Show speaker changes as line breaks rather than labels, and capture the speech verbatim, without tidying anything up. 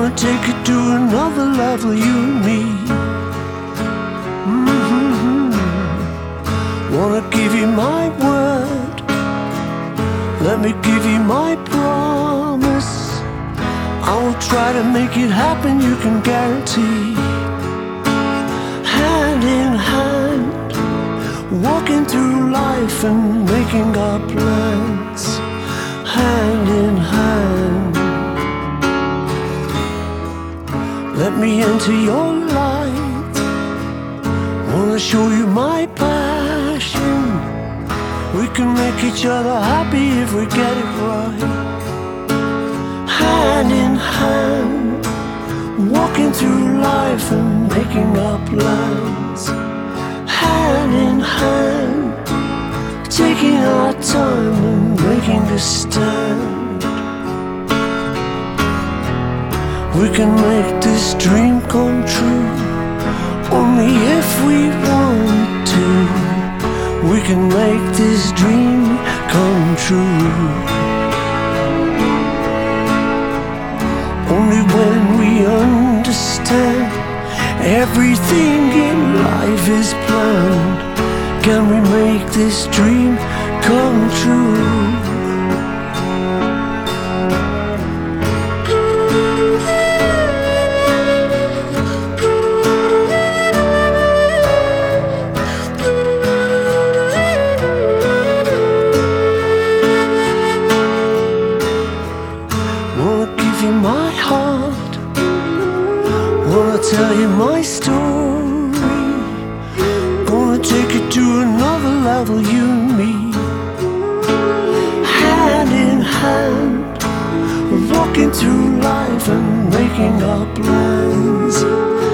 Gonna take it to another level, you and me. Mm-hmm. Wanna give you my word, let me give you my promise. I will try to make it happen, you can guarantee. Hand in hand, walking through life and making our plans. Hand in hand, let me into your light. Wanna show you my passion. We can make each other happy if we get it right. Hand in hand, walking through life and making our plans. Hand in hand, taking our time and making a stand. We can make this dream come true, only if we want to. We can make this dream come true, only when we understand everything in life is planned. Can we make this dream come true? Wanna give you my heart, wanna tell you my story. Gonna take it to another level, you and me. Hand in hand, walking through life and making our plans.